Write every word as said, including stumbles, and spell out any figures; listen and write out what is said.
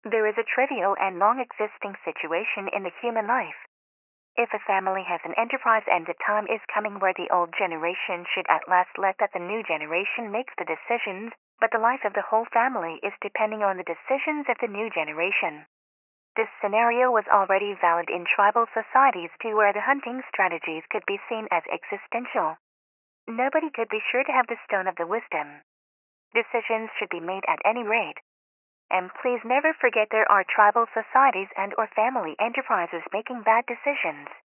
There is a trivial and long-existing situation in the human life. If a family has an enterprise and the time is coming where the old generation should at last let that the new generation makes the decisions, but the life of the whole family is depending on the decisions of the new generation. This scenario was already valid in tribal societies too, where the hunting strategies could be seen as existential. Nobody could be sure to have the stone of the wisdom. Decisions should be made at any rate. And please never forget there are tribal societies and or family enterprises making bad decisions.